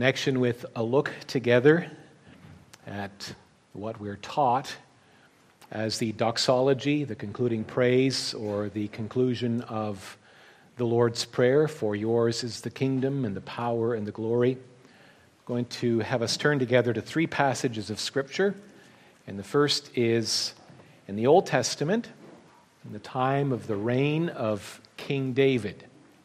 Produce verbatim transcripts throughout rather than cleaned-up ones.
Connection with a look together at what we're taught as the doxology, the concluding praise, or the conclusion of the Lord's Prayer, for yours is the kingdom and the power and the glory. I'm going to have us turn together to three passages of Scripture, and the first is in the Old Testament, in the time of the reign of King David,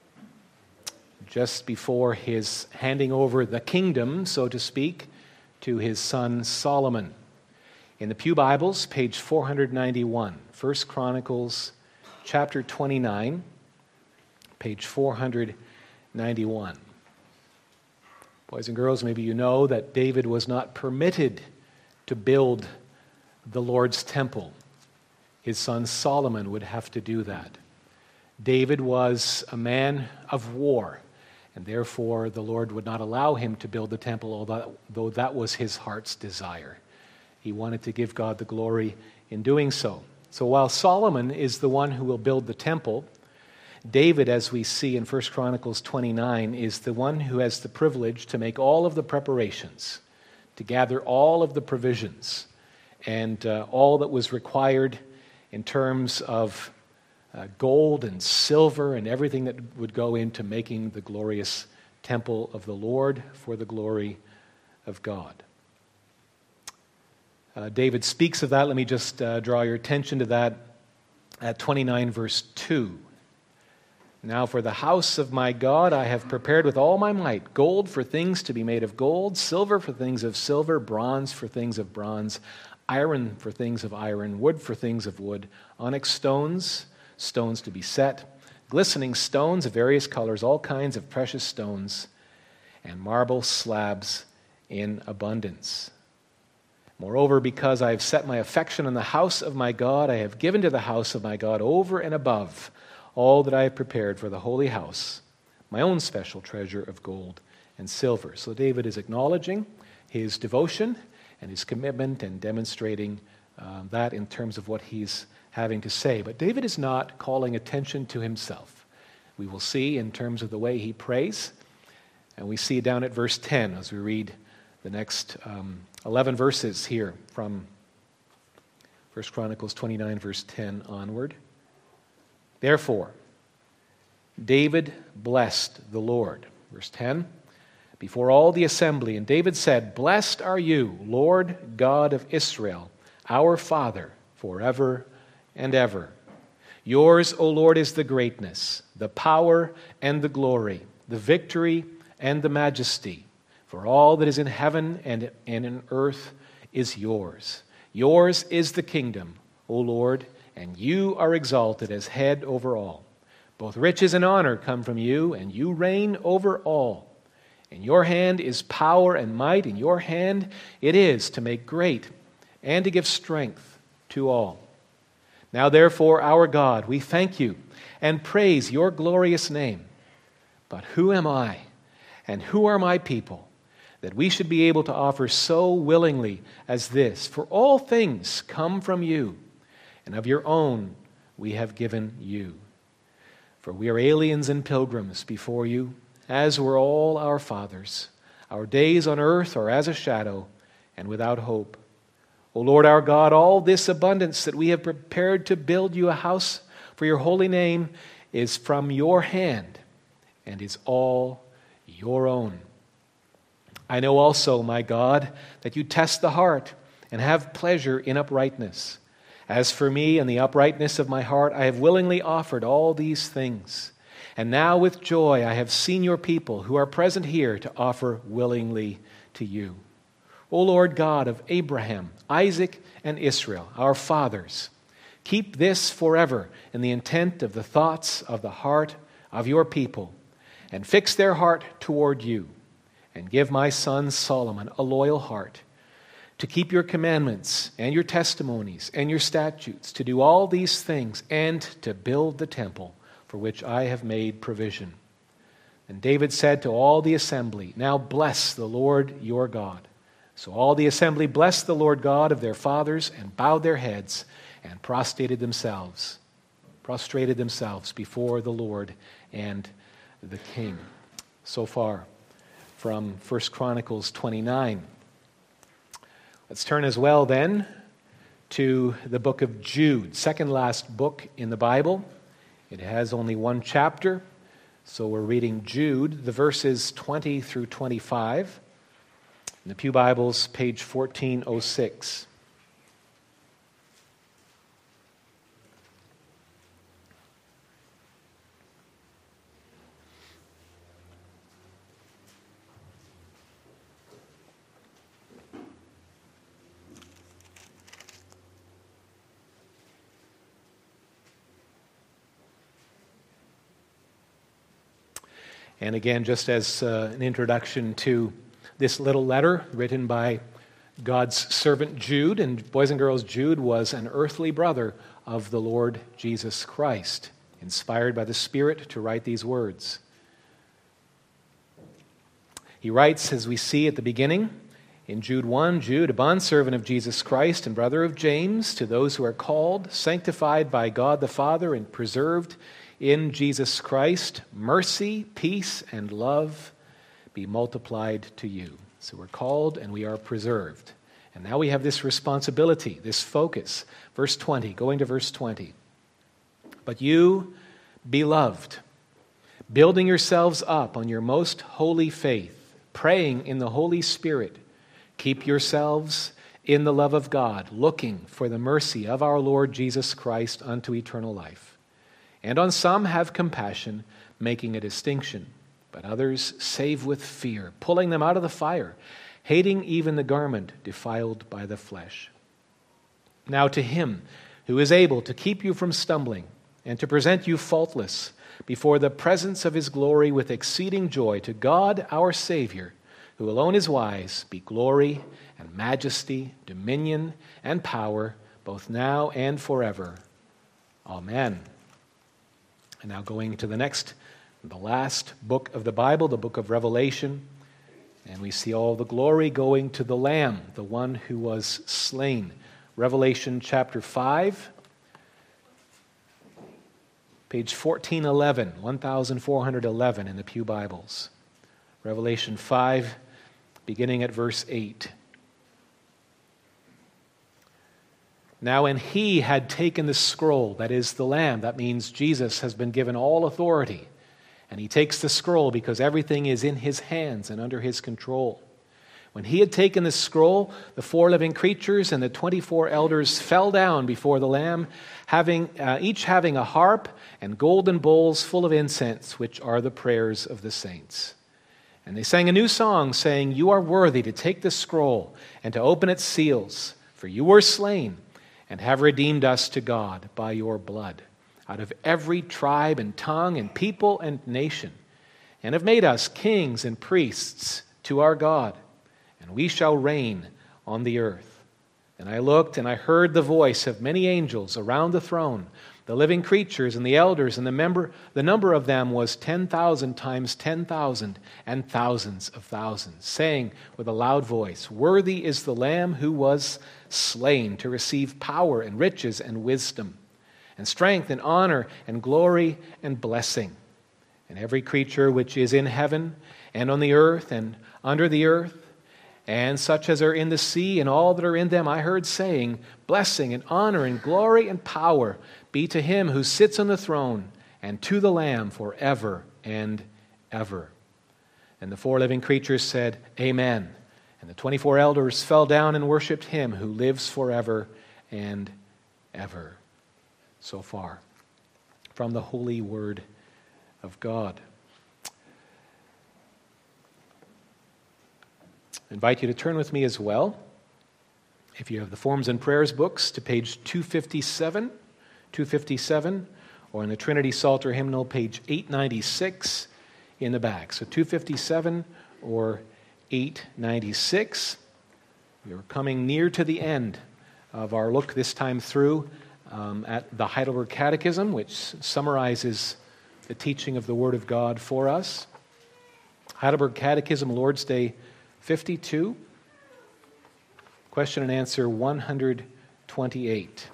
just before his handing over the kingdom, so to speak, to his son Solomon. In the Pew Bibles, page four ninety-one, First Chronicles chapter twenty-nine, page four ninety-one. Boys and girls, maybe you know that David was not permitted to build the Lord's temple. His son Solomon would have to do that. David was a man of war, and therefore the Lord would not allow him to build the temple, although that was his heart's desire. He wanted to give God the glory in doing so. So while Solomon is the one who will build the temple, David, as we see in First Chronicles twenty-nine, is the one who has the privilege to make all of the preparations, to gather all of the provisions, and uh, all that was required in terms of uh, gold and silver and everything that would go into making the glorious temple of the Lord for the glory of God. Uh, David speaks of that. Let me just uh, draw your attention to that at twenty-nine verse two. Now for the house of my God I have prepared with all my might gold for things to be made of gold, silver for things of silver, bronze for things of bronze, iron for things of iron, wood for things of wood, onyx stones, stones to be set, glistening stones of various colors, all kinds of precious stones, and marble slabs in abundance. Moreover, because I have set my affection on the house of my God, I have given to the house of my God over and above all that I have prepared for the holy house, my own special treasure of gold and silver. So David is acknowledging his devotion and his commitment and demonstrating uh, that in terms of what he's having to say. But David is not calling attention to himself. We will see in terms of the way he prays, and we see down at verse ten as we read the next um, eleven verses here from First Chronicles twenty-nine, verse ten onward. Therefore, David blessed the Lord. Verse ten, before all the assembly, and David said, Blessed are you, Lord God of Israel, our Father, forever and ever. Yours, O Lord, is the greatness, the power and the glory, the victory and the majesty. For all that is in heaven and in earth is yours. Yours is the kingdom, O Lord, and you are exalted as head over all. Both riches and honor come from you, and you reign over all. In your hand is power and might. In your hand it is to make great and to give strength to all. Now therefore, our God, we thank you and praise your glorious name. But who am I, and who are my people, that we should be able to offer so willingly as this? For all things come from you, and of your own we have given you. For we are aliens and pilgrims before you, as were all our fathers. Our days on earth are as a shadow, and without hope. O Lord our God, all this abundance that we have prepared to build you a house for your holy name is from your hand, and is all your own. I know also, my God, that you test the heart and have pleasure in uprightness. As for me and the uprightness of my heart, I have willingly offered all these things. And now with joy I have seen your people who are present here to offer willingly to you. O Lord God of Abraham, Isaac, and Israel, our fathers, keep this forever in the intent of the thoughts of the heart of your people, and fix their heart toward you. And give my son Solomon a loyal heart, to keep your commandments and your testimonies and your statutes, to do all these things, and to build the temple for which I have made provision. And David said to all the assembly, Now bless the Lord your God. So all the assembly blessed the Lord God of their fathers, and bowed their heads, and prostrated themselves, prostrated themselves before the Lord and the king. So far from First Chronicles twenty-nine. Let's turn as well then to the book of Jude, second last book in the Bible. It has only one chapter, so we're reading Jude, the verses twenty through twenty-five. In the Pew Bibles, page fourteen oh six. And again, just as uh, an introduction to this little letter written by God's servant Jude, and boys and girls, Jude was an earthly brother of the Lord Jesus Christ, inspired by the Spirit to write these words. He writes, as we see at the beginning, in Jude one, Jude, a bondservant of Jesus Christ and brother of James, to those who are called, sanctified by God the Father, and preserved in Jesus Christ, mercy, peace, and love be multiplied to you. So we're called and we are preserved. And now we have this responsibility, this focus. Verse twenty, going to verse twenty. But you, beloved, building yourselves up on your most holy faith, praying in the Holy Spirit, keep yourselves in the love of God, looking for the mercy of our Lord Jesus Christ unto eternal life. And on some have compassion, making a distinction, but others save with fear, pulling them out of the fire, hating even the garment defiled by the flesh. Now to him who is able to keep you from stumbling and to present you faultless before the presence of his glory with exceeding joy, to God our Savior, who alone is wise, be glory and majesty, dominion and power, both now and forever. Amen. And now going to the next, the last book of the Bible, the book of Revelation. And we see all the glory going to the Lamb, the one who was slain. Revelation chapter five, page fourteen eleven, fourteen eleven in the Pew Bibles. Revelation five, beginning at verse eight. Now when he had taken the scroll, that is the Lamb, that means Jesus has been given all authority. And he takes the scroll because everything is in his hands and under his control. When he had taken the scroll, the four living creatures and the twenty-four elders fell down before the Lamb, having uh, each having a harp and golden bowls full of incense, which are the prayers of the saints. And they sang a new song, saying, "You are worthy to take the scroll and to open its seals, for you were slain and have redeemed us to God by your blood, out of every tribe and tongue and people and nation, and have made us kings and priests to our God, and we shall reign on the earth." And I looked, and I heard the voice of many angels around the throne, the living creatures and the elders, and the member, the number of them was ten thousand times ten thousand, and thousands of thousands, saying with a loud voice, "Worthy is the Lamb who was slain to receive power and riches and wisdom, and strength and honor and glory and blessing." And every creature which is in heaven and on the earth and under the earth, and such as are in the sea and all that are in them, I heard saying, "Blessing and honor and glory and power be to him who sits on the throne and to the Lamb forever and ever." And the four living creatures said, "Amen." And the twenty-four elders fell down and worshipped him who lives forever and ever. So far from the holy word of God. I invite you to turn with me as well, if you have the Forms and Prayers books, to page two fifty-seven, two fifty-seven, or in the Trinity Psalter hymnal, page eight ninety-six in the back. So two fifty-seven or eight ninety-six. We are coming near to the end of our look this time through um, at the Heidelberg Catechism, which summarizes the teaching of the Word of God for us. Heidelberg Catechism, Lord's Day fifty-two, question and answer one hundred twenty-eight.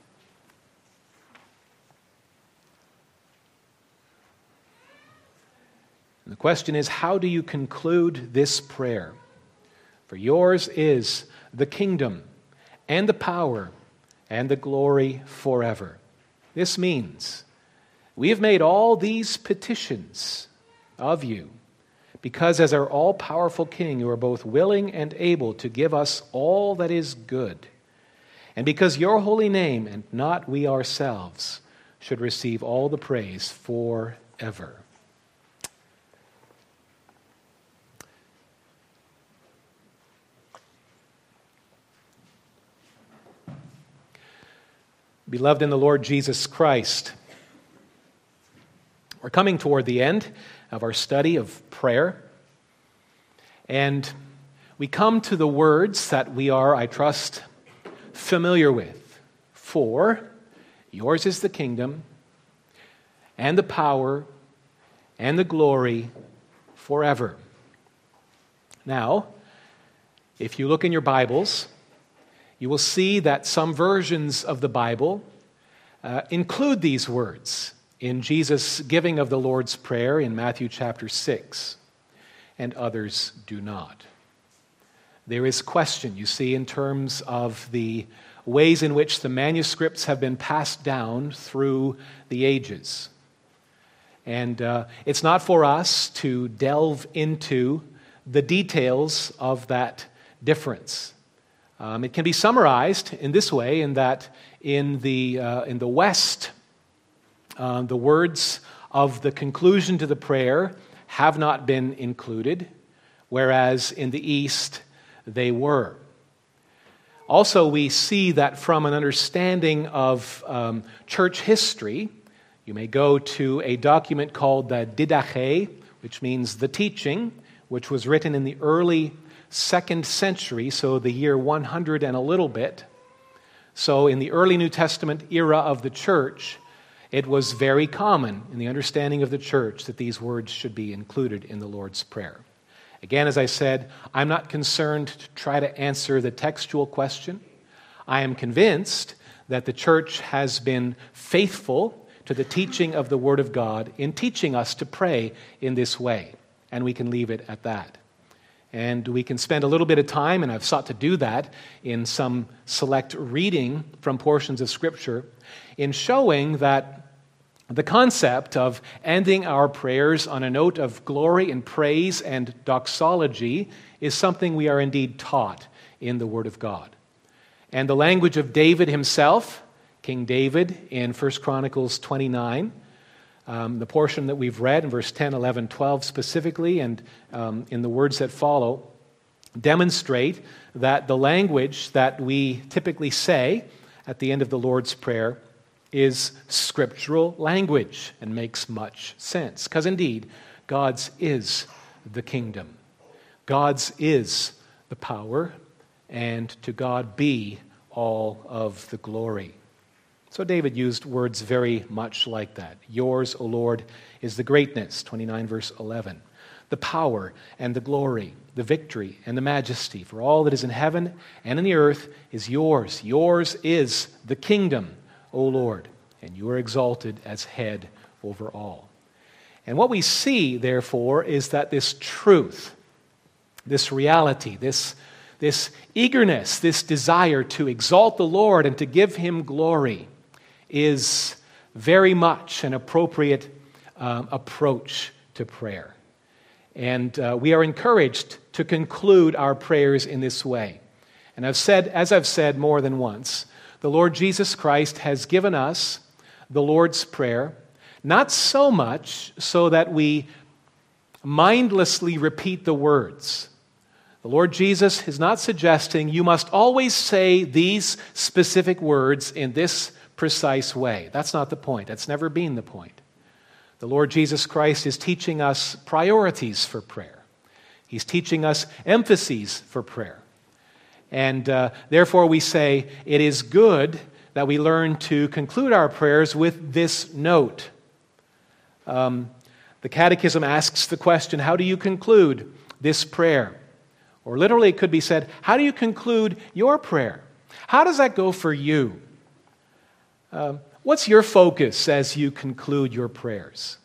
And the question is, how do you conclude this prayer? For yours is the kingdom and the power and the glory forever. This means we have made all these petitions of you because as our all-powerful King, you are both willing and able to give us all that is good, and because your holy name, and not we ourselves, should receive all the praise forever. Beloved in the Lord Jesus Christ, we're coming toward the end of our study of prayer, and we come to the words that we are, I trust, familiar with. For yours is the kingdom and the power and the glory forever. Now, if you look in your Bibles, you will see that some versions of the Bible uh, include these words in Jesus' giving of the Lord's Prayer in Matthew chapter six, and others do not. There is question, you see, in terms of the ways in which the manuscripts have been passed down through the ages. And uh, it's not for us to delve into the details of that difference. Um, it can be summarized in this way, in that in the uh, in the West, uh, the words of the conclusion to the prayer have not been included, whereas in the East they were. Also, we see that from an understanding of um, church history, you may go to a document called the Didache, which means the teaching, which was written in the early second century, so the year one hundred and a little bit. So in the early New Testament era of the church, it was very common in the understanding of the church that these words should be included in the Lord's Prayer. Again, as I said, I'm not concerned to try to answer the textual question. I am convinced that the church has been faithful to the teaching of the Word of God in teaching us to pray in this way, and we can leave it at that. And we can spend a little bit of time, and I've sought to do that in some select reading from portions of Scripture, in showing that the concept of ending our prayers on a note of glory and praise and doxology is something we are indeed taught in the Word of God. And the language of David himself, King David in First Chronicles twenty-nine, Um, the portion that we've read in verse ten, eleven, twelve specifically, and um, in the words that follow, demonstrate that the language that we typically say at the end of the Lord's Prayer is scriptural language and makes much sense. Because indeed, God's is the kingdom. God's is the power, and to God be all of the glory. So David used words very much like that. Yours, O Lord, is the greatness, twenty-nine verse eleven. The power and the glory, the victory and the majesty, for all that is in heaven and in the earth is yours. Yours is the kingdom, O Lord, and you are exalted as head over all. And what we see, therefore, is that this truth, this reality, this, this eagerness, this desire to exalt the Lord and to give him glory is very much an appropriate um, approach to prayer. And uh, we are encouraged to conclude our prayers in this way. And I've said, as I've said more than once, the Lord Jesus Christ has given us the Lord's Prayer, not so much so that we mindlessly repeat the words. The Lord Jesus is not suggesting you must always say these specific words in this precise way. That's not the point. That's never been the point. The Lord Jesus Christ is teaching us priorities for prayer. He's teaching us emphases for prayer. And uh, therefore we say it is good that we learn to conclude our prayers with this note. Um, the Catechism asks the question, how do you conclude this prayer? Or literally it could be said, how do you conclude your prayer? How does that go for you? Uh, what's your focus as you conclude your prayers?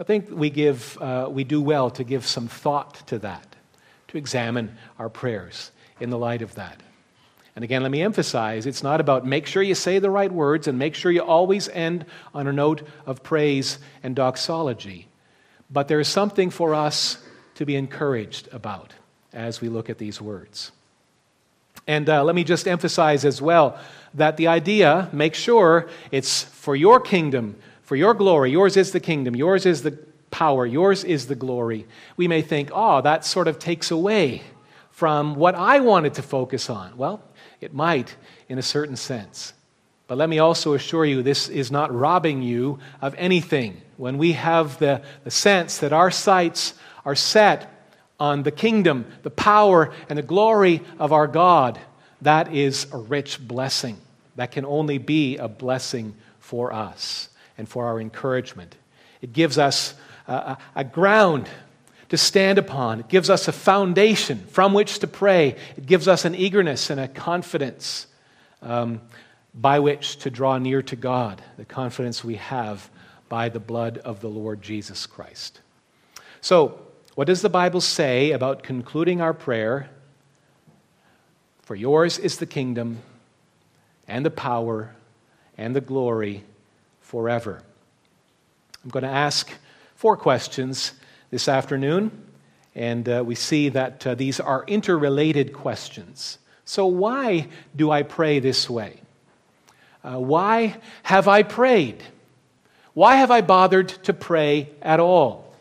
I think we give, uh, we do well to give some thought to that, to examine our prayers in the light of that. And again, let me emphasize, it's not about make sure you say the right words and make sure you always end on a note of praise and doxology. But there is something for us to be encouraged about as we look at these words. And uh, let me just emphasize as well that the idea, make sure it's for your kingdom, for your glory. Yours is the kingdom. Yours is the power. Yours is the glory. We may think, oh, that sort of takes away from what I wanted to focus on. Well, it might in a certain sense. But let me also assure you, this is not robbing you of anything. When we have the, the sense that our sights are set on the kingdom, the power, and the glory of our God, that is a rich blessing. That can only be a blessing for us and for our encouragement. It gives us a, a ground to stand upon. It gives us a foundation from which to pray. It gives us an eagerness and a confidence um, by which to draw near to God, the confidence we have by the blood of the Lord Jesus Christ. So, what does the Bible say about concluding our prayer? For yours is the kingdom and the power and the glory forever. I'm going to ask four questions this afternoon, and uh, we see that uh, these are interrelated questions. So why do I pray this way? Uh, why have I prayed? Why have I bothered to pray at all?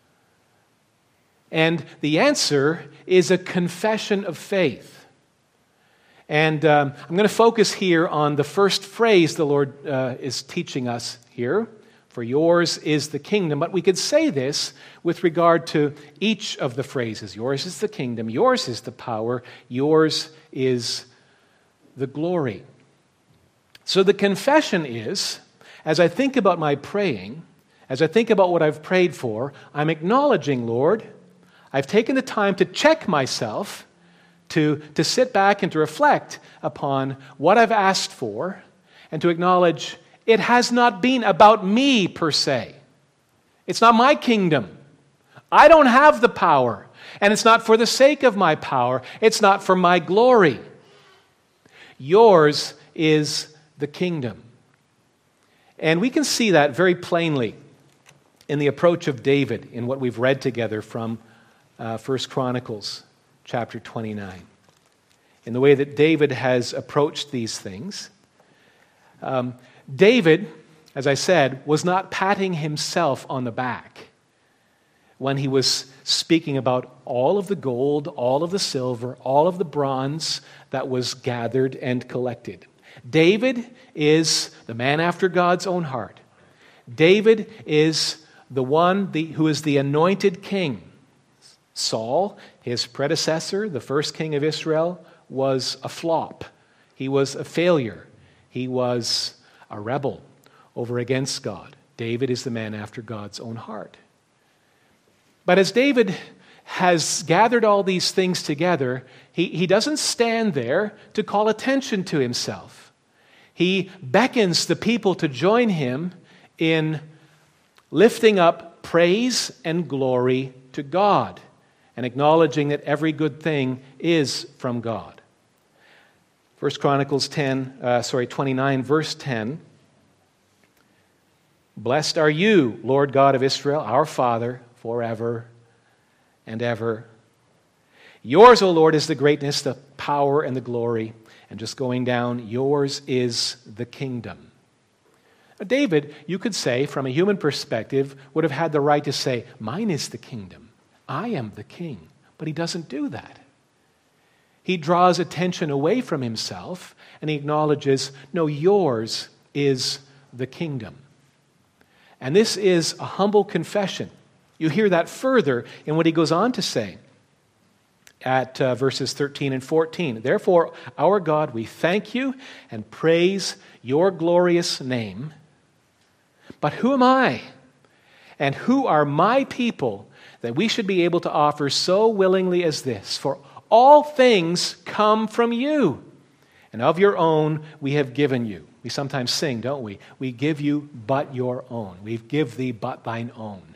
And the answer is a confession of faith. And um, I'm going to focus here on the first phrase the Lord uh, is teaching us here. For yours is the kingdom. But we could say this with regard to each of the phrases. Yours is the kingdom. Yours is the power. Yours is the glory. So the confession is, as I think about my praying, as I think about what I've prayed for, I'm acknowledging, Lord, I've taken the time to check myself, to, to sit back and to reflect upon what I've asked for, and to acknowledge it has not been about me per se. It's not my kingdom. I don't have the power. And it's not for the sake of my power. It's not for my glory. Yours is the kingdom. And we can see that very plainly in the approach of David in what we've read together from uh, First Chronicles chapter twenty-nine. In the way that David has approached these things. Um, David, as I said, was not patting himself on the back when he was speaking about all of the gold, all of the silver, all of the bronze that was gathered and collected. David is the man after God's own heart. David is the one the, who is the anointed king. Saul, his predecessor, the first king of Israel, was a flop. He was a failure. He was a rebel over against God. David is the man after God's own heart. But as David has gathered all these things together, he, he doesn't stand there to call attention to himself. He beckons the people to join him in lifting up praise and glory to God and acknowledging that every good thing is from God. First Chronicles ten, uh, sorry, twenty-nine, verse ten. Blessed are you, Lord God of Israel, our Father, forever and ever. Yours, O Lord, is the greatness, the power, and the glory. And just going down, yours is the kingdom. Now, David, you could say, from a human perspective, would have had the right to say, mine is the kingdom. I am the king. But he doesn't do that. He draws attention away from himself and he acknowledges, no, yours is the kingdom. And this is a humble confession. You hear that further in what he goes on to say at uh, verses thirteen and fourteen. Therefore, our God, we thank you and praise your glorious name. But who am I? And who are my people that we should be able to offer so willingly as this? For all things come from you, and of your own we have given you. We sometimes sing, don't we? We give you but your own. We give thee but thine own.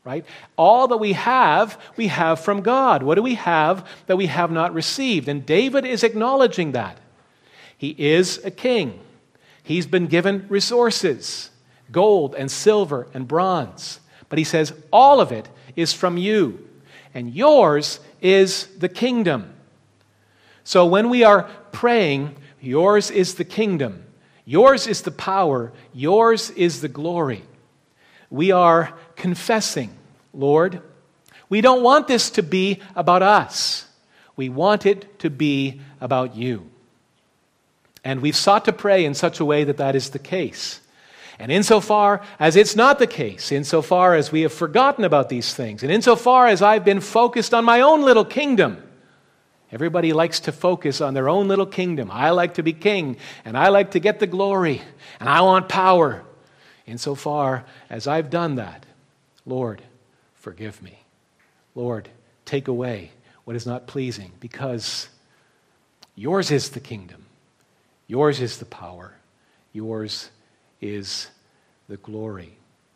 right? All that we have, we have from God. What do we have that we have not received? And David is acknowledging that. He is a king. He's been given resources, gold and silver and bronze. But he says, all of it is from you, and yours is the kingdom. So when we are praying, yours is the kingdom, yours is the power, yours is the glory. We are confessing, Lord, we don't want this to be about us. We want it to be about you. And we've sought to pray in such a way that that is the case. And insofar as it's not the case, insofar as we have forgotten about these things, and insofar as I've been focused on my own little kingdom, everybody likes to focus on their own little kingdom. I like to be king, and I like to get the glory, and I want power. Insofar as I've done that, Lord, forgive me. Lord, take away what is not pleasing, because yours is the kingdom. Yours is the power. Yours is the glory.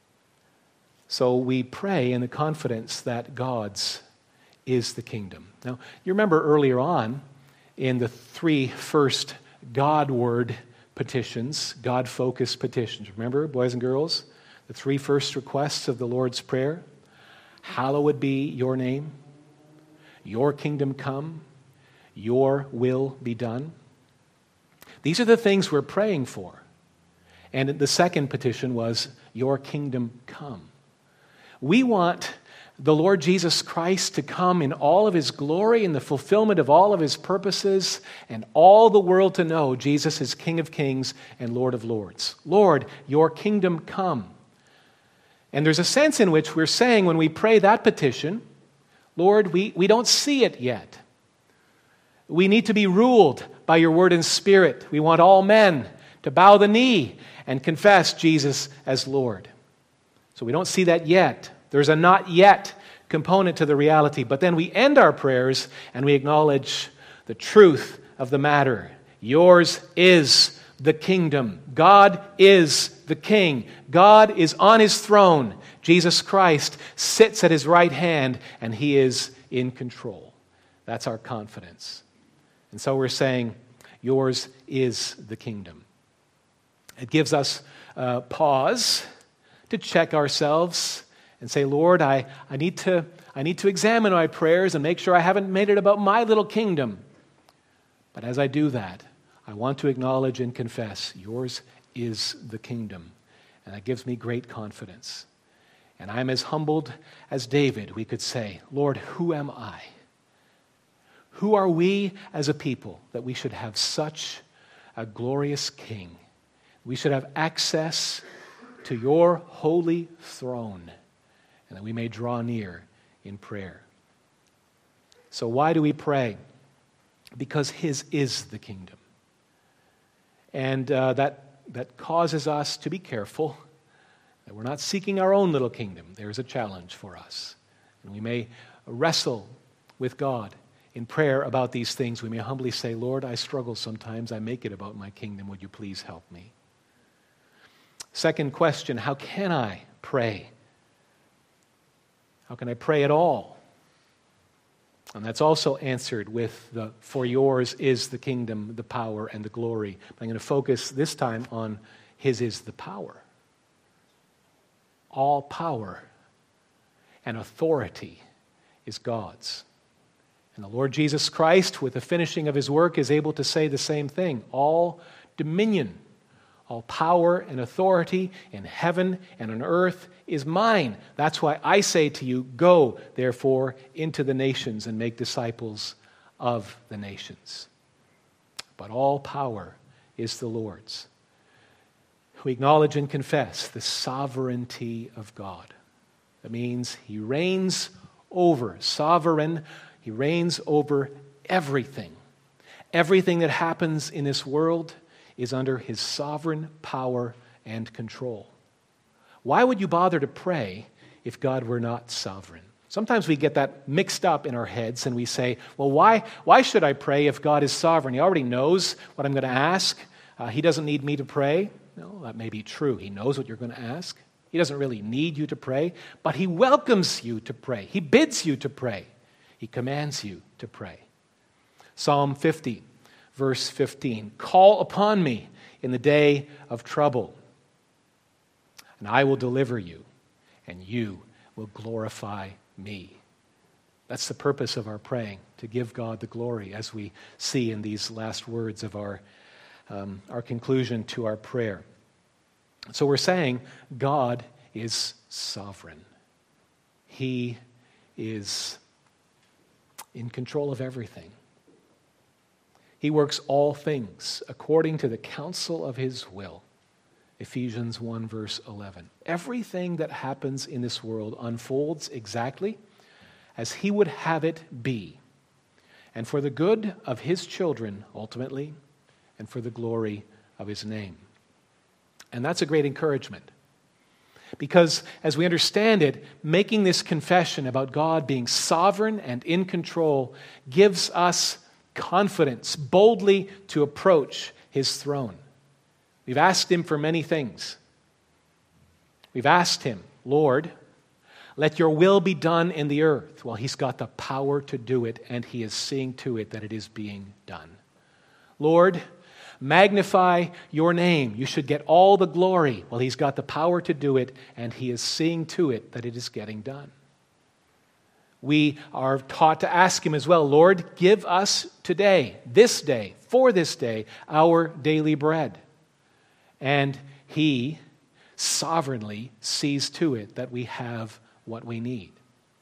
So we pray in the confidence that God's is the kingdom. Now, you remember earlier on in the three first God-word petitions, God-focused petitions. Remember, boys and girls, the three first requests of the Lord's Prayer? Hallowed be your name, your kingdom come, your will be done. These are the things we're praying for. And the second petition was, your kingdom come. We want the Lord Jesus Christ to come in all of his glory and the fulfillment of all of his purposes, and all the world to know Jesus is King of kings and Lord of lords. Lord, your kingdom come. And there's a sense in which we're saying when we pray that petition, Lord, we, we don't see it yet. We need to be ruled by your word and spirit. We want all men to bow the knee and confess Jesus as Lord. So we don't see that yet. There's a not yet component to the reality. But then we end our prayers and we acknowledge the truth of the matter. Yours is the kingdom. God is the king. God is on his throne. Jesus Christ sits at his right hand and he is in control. That's our confidence. And so we're saying, yours is the kingdom. It gives us uh, pause to check ourselves and say, Lord, I, I, need to, I need to examine my prayers and make sure I haven't made it about my little kingdom. But as I do that, I want to acknowledge and confess, yours is the kingdom. And that gives me great confidence. And I'm as humbled as David, we could say, Lord, who am I? Who are we as a people that we should have such a glorious king? We should have access to your holy throne, and that we may draw near in prayer. So why do we pray? Because his is the kingdom. And uh, that, that causes us to be careful that we're not seeking our own little kingdom. There's a challenge for us. And we may wrestle with God in prayer about these things. We may humbly say, Lord, I struggle sometimes. I make it about my kingdom. Would you please help me? Second question, how can I pray? How can I pray at all? And that's also answered with the, for yours is the kingdom, the power, and the glory. But I'm going to focus this time on his is the power. All power and authority is God's. And the Lord Jesus Christ, with the finishing of his work, is able to say the same thing. All dominion, all power and authority in heaven and on earth is mine. That's why I say to you, go, therefore, into the nations and make disciples of the nations. But all power is the Lord's. We acknowledge and confess the sovereignty of God. That means he reigns over, sovereign, he reigns over everything. Everything that happens in this world is under his sovereign power and control. Why would you bother to pray if God were not sovereign? Sometimes we get that mixed up in our heads and we say, well, why, why should I pray if God is sovereign? He already knows what I'm going to ask. Uh, he doesn't need me to pray. No, that may be true. He knows what you're going to ask. He doesn't really need you to pray, but he welcomes you to pray. He bids you to pray. He commands you to pray. Psalm fifty, verse fifteen, call upon me in the day of trouble, and I will deliver you, and you will glorify me. That's the purpose of our praying, to give God the glory, as we see in these last words of our, um, our conclusion to our prayer. So we're saying God is sovereign. He is in control of everything. He works all things according to the counsel of his will. Ephesians one, verse eleven. Everything that happens in this world unfolds exactly as he would have it be, and for the good of his children, ultimately, and for the glory of his name. And that's a great encouragement. Because as we understand it, making this confession about God being sovereign and in control gives us confidence boldly to approach his throne. We've asked him for many things. We've asked him, Lord, let your will be done in the earth. Well, he's got the power to do it, and he is seeing to it that it is being done. Lord, magnify your name. You should get all the glory. Well, he's got the power to do it, and he is seeing to it that it is getting done. We are taught to ask him as well, Lord, give us today, this day, for this day, our daily bread. And he sovereignly sees to it that we have what we need.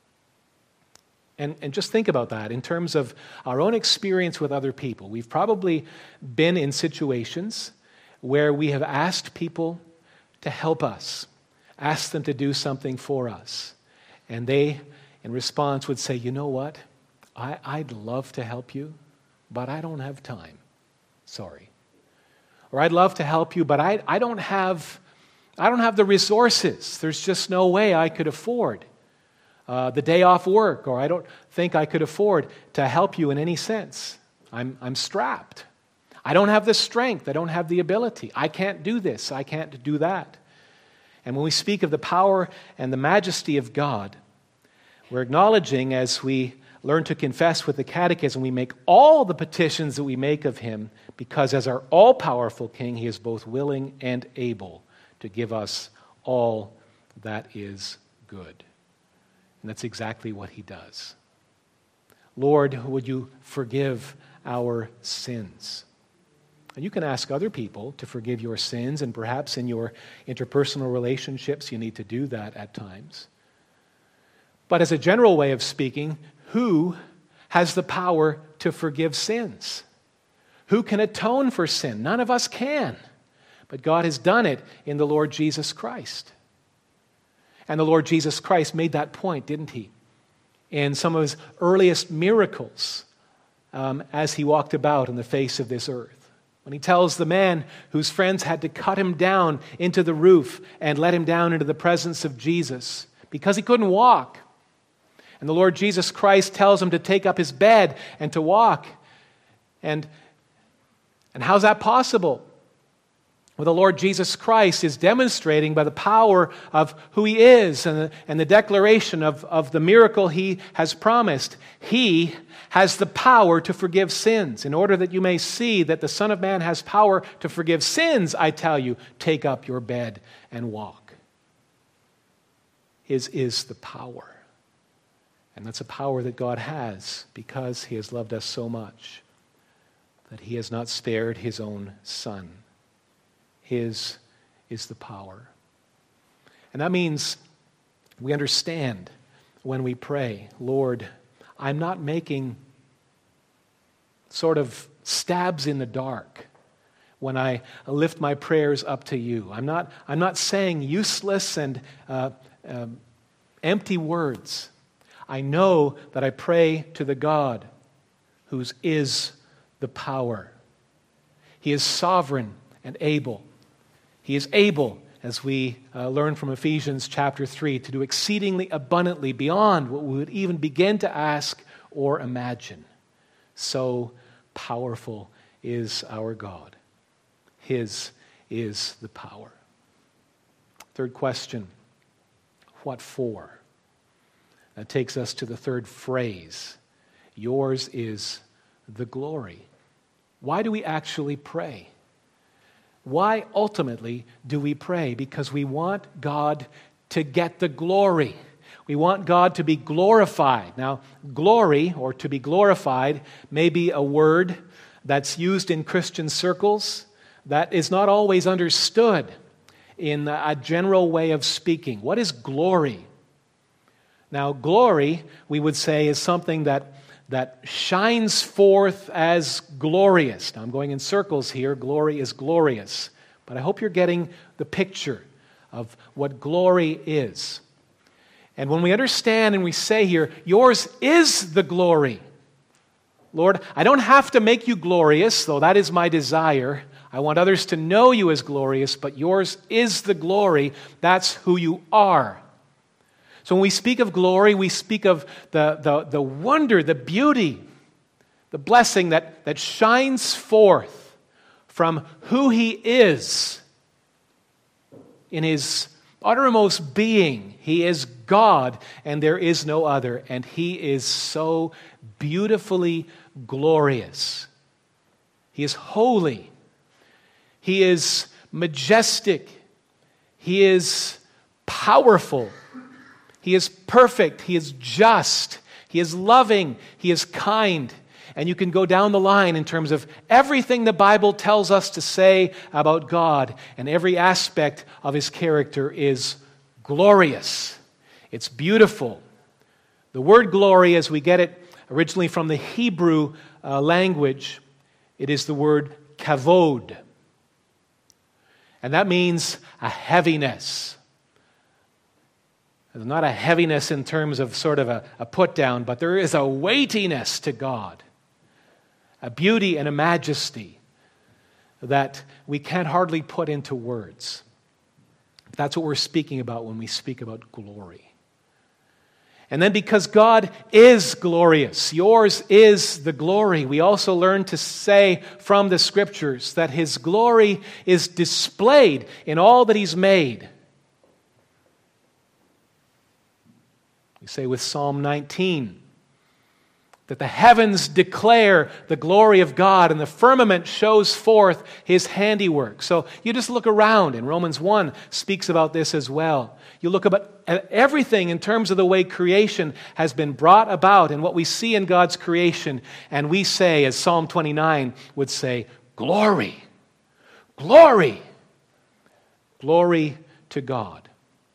And, and just think about that in terms of our own experience with other people. We've probably been in situations where we have asked people to help us, asked them to do something for us. And they, in response, would say, you know what? I, I'd love to help you, but I don't have time. Sorry. Or I'd love to help you, but I, I don't have... I don't have the resources. There's just no way I could afford uh, the day off work, or I don't think I could afford to help you in any sense. I'm, I'm strapped. I don't have the strength. I don't have the ability. I can't do this. I can't do that. And when we speak of the power and the majesty of God, we're acknowledging, as we learn to confess with the Catechism, we make all the petitions that we make of him, because as our all-powerful King, he is both willing and able to give us all that is good. And that's exactly what he does. Lord, would you forgive our sins? And you can ask other people to forgive your sins, and perhaps in your interpersonal relationships you need to do that at times. But as a general way of speaking, who has the power to forgive sins? Who can atone for sin? None of us can. But God has done it in the Lord Jesus Christ. And the Lord Jesus Christ made that point, didn't he? In some of his earliest miracles um, as he walked about on the face of this earth. When he tells the man whose friends had to cut him down into the roof and let him down into the presence of Jesus because he couldn't walk. And the Lord Jesus Christ tells him to take up his bed and to walk. And, and how's that possible? Well, the Lord Jesus Christ is demonstrating by the power of who he is and the, and the declaration of, of the miracle he has promised. He has the power to forgive sins. In order that you may see that the Son of Man has power to forgive sins, I tell you, take up your bed and walk. His is the power. And that's a power that God has because he has loved us so much that he has not spared his own Son. His is the power. And that means we understand when we pray, Lord, I'm not making sort of stabs in the dark when I lift my prayers up to you. I'm not, I'm not saying useless and uh, um, empty words. I know that I pray to the God whose is the power. He is sovereign and able. He is able, as we uh, learn from Ephesians chapter three, to do exceedingly abundantly beyond what we would even begin to ask or imagine. So powerful is our God. His is the power. Third question. What for? That takes us to the third phrase. Yours is the glory. Why do we actually pray? Why ultimately do we pray? Because we want God to get the glory. We want God to be glorified. Now, glory, or to be glorified, may be a word that's used in Christian circles that is not always understood in a general way of speaking. What is glory? Now, glory, we would say, is something that, that shines forth as glorious. Now, I'm going in circles here. Glory is glorious. But I hope you're getting the picture of what glory is. And when we understand and we say here, yours is the glory. Lord, I don't have to make you glorious, though that is my desire. I want others to know you as glorious, but yours is the glory. That's who you are. So when we speak of glory, we speak of the, the, the wonder, the beauty, the blessing that, that shines forth from who He is in His uttermost being. He is God, and there is no other, and He is so beautifully glorious. He is holy. He is majestic. He is powerful. He is perfect. He is just. He is loving. He is kind. And you can go down the line in terms of everything the Bible tells us to say about God, and every aspect of His character is glorious. It's beautiful. The word glory, as we get it originally from the Hebrew uh, language, it is the word kavod. And that means a heaviness. Not a heaviness in terms of sort of a, a put down, but there is a weightiness to God. A beauty and a majesty that we can't hardly put into words. That's what we're speaking about when we speak about glory. And then because God is glorious, yours is the glory, we also learn to say from the Scriptures that His glory is displayed in all that He's made. We say with Psalm nineteen, that the heavens declare the glory of God and the firmament shows forth His handiwork. So you just look around, and Romans one speaks about this as well. You look about everything in terms of the way creation has been brought about and what we see in God's creation, and we say, as Psalm twenty-nine would say, glory, glory, glory to God.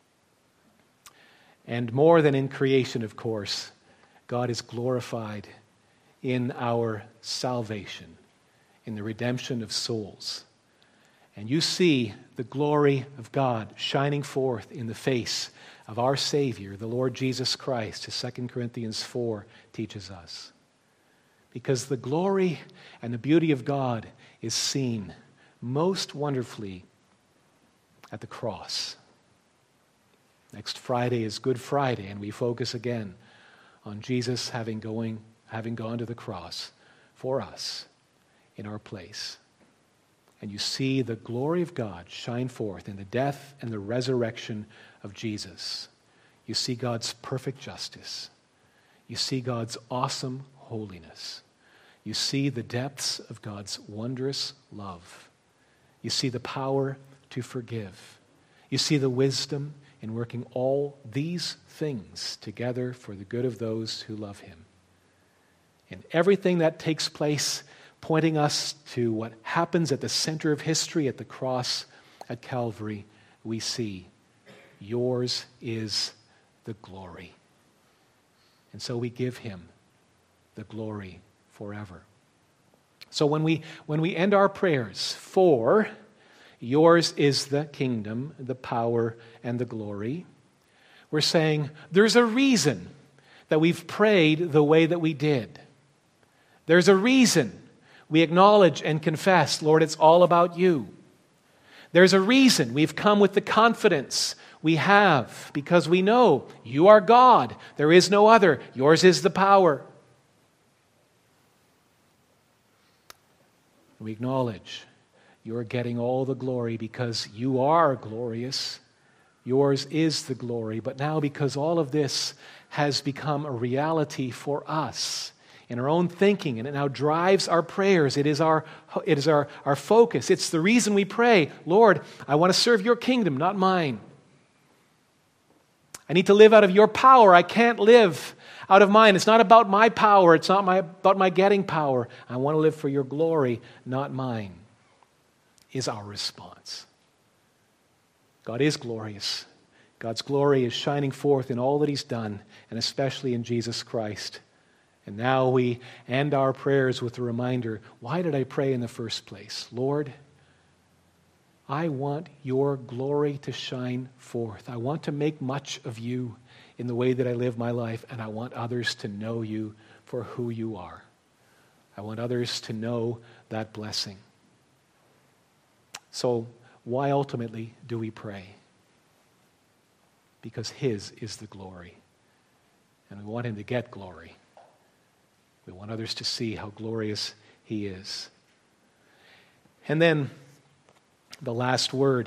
And more than in creation, of course, God is glorified in our salvation, in the redemption of souls. And you see the glory of God shining forth in the face of our Savior, the Lord Jesus Christ, as Second Corinthians four teaches us. Because the glory and the beauty of God is seen most wonderfully at the cross. Next Friday is Good Friday, and we focus again on Jesus having going, having gone to the cross for us in our place. And you see the glory of God shine forth in the death and the resurrection of Jesus. You see God's perfect justice. You see God's awesome holiness. You see the depths of God's wondrous love. You see the power to forgive. You see the wisdom in working all these things together for the good of those who love Him. And everything that takes place pointing us to what happens at the center of history at the cross at Calvary, we see yours is the glory. And so we give Him the glory forever. So when we when we end our prayers for yours is the kingdom, the power, and the glory, we're saying there's a reason that we've prayed the way that we did. There's a reason we acknowledge and confess, Lord, it's all about you. There's a reason we've come with the confidence we have because we know you are God. There is no other. Yours is the power. We acknowledge you're getting all the glory because you are glorious. Yours is the glory. But now, because all of this has become a reality for us in our own thinking, and it now drives our prayers, it is our, it is our, our focus. It's the reason we pray, Lord, I want to serve your kingdom, not mine. I need to live out of your power. I can't live out of mine. It's not about my power. It's not my, about my getting power. I want to live for your glory, not mine, is our response. God is glorious. God's glory is shining forth in all that he's done, and especially in Jesus Christ. And now we end our prayers with a reminder, why did I pray in the first place? Lord, I want your glory to shine forth. I want to make much of you in the way that I live my life, and I want others to know you for who you are. I want others to know that blessing. So, why ultimately do we pray? Because his is the glory. And we want him to get glory. We want others to see how glorious he is. And then, the last word,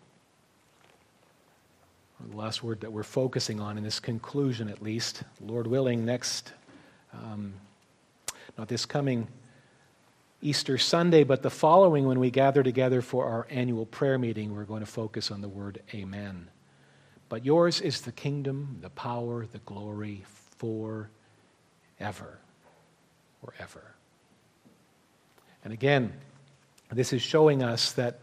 or the last word that we're focusing on in this conclusion at least, Lord willing, next, um, not this coming Easter Sunday, but the following, when we gather together for our annual prayer meeting, we're going to focus on the word amen. But yours is the kingdom, the power, the glory forever, forever. And again, this is showing us that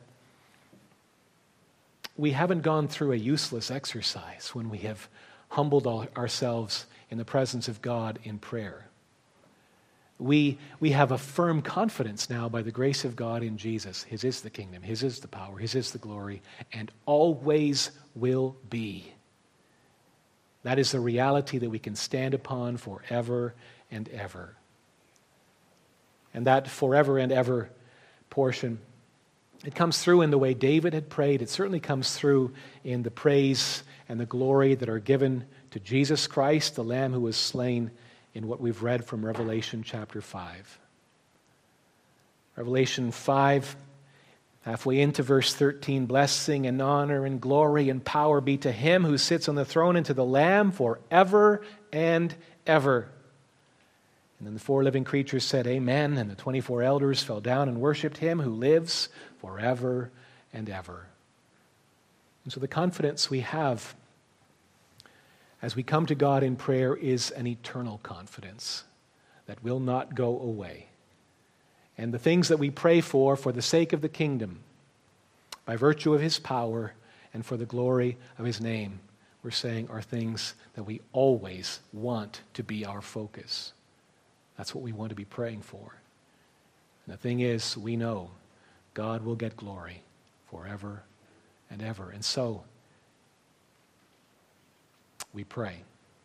we haven't gone through a useless exercise when we have humbled ourselves in the presence of God in prayer. We, we have a firm confidence now by the grace of God in Jesus. His is the kingdom, his is the power, his is the glory, and always will be. That is the reality that we can stand upon forever and ever. And that forever and ever portion, it comes through in the way David had prayed. It certainly comes through in the praise and the glory that are given to Jesus Christ, the Lamb who was slain, in what we've read from Revelation chapter five. Revelation five, halfway into verse thirteen, blessing and honor and glory and power be to him who sits on the throne and to the Lamb forever and ever. And then the four living creatures said, Amen, and the twenty-four elders fell down and worshipped him who lives forever and ever. And so the confidence we have as we come to God in prayer is an eternal confidence that will not go away. And the things that we pray for, for the sake of the kingdom, by virtue of his power and for the glory of his name, we're saying are things that we always want to be our focus. That's what we want to be praying for. And the thing is, we know God will get glory forever and ever. And so, we pray.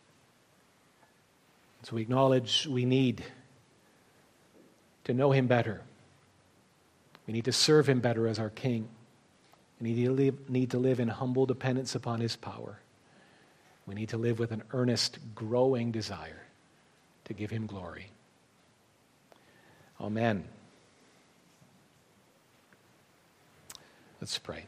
So we acknowledge we need to know him better. We need to serve him better as our King. We need to live, need to live in humble dependence upon his power. We need to live with an earnest, growing desire to give him glory. Amen. Let's pray.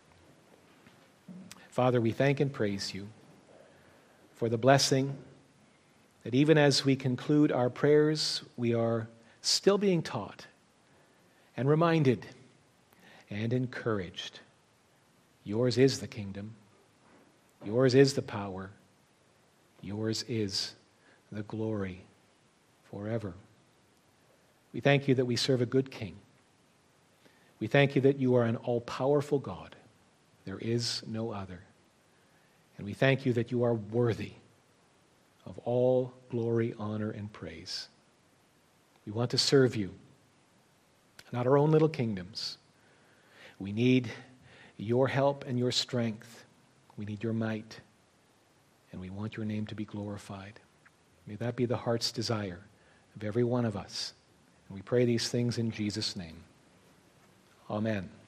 Father, we thank and praise you for the blessing that even as we conclude our prayers, we are still being taught and reminded and encouraged. Yours is the kingdom. Yours is the power. Yours is the glory forever. We thank you that we serve a good King. We thank you that you are an all-powerful God. There is no other. And we thank you that you are worthy of all glory, honor, and praise. We want to serve you, not our own little kingdoms. We need your help and your strength. We need your might. And we want your name to be glorified. May that be the heart's desire of every one of us. And we pray these things in Jesus' name. Amen.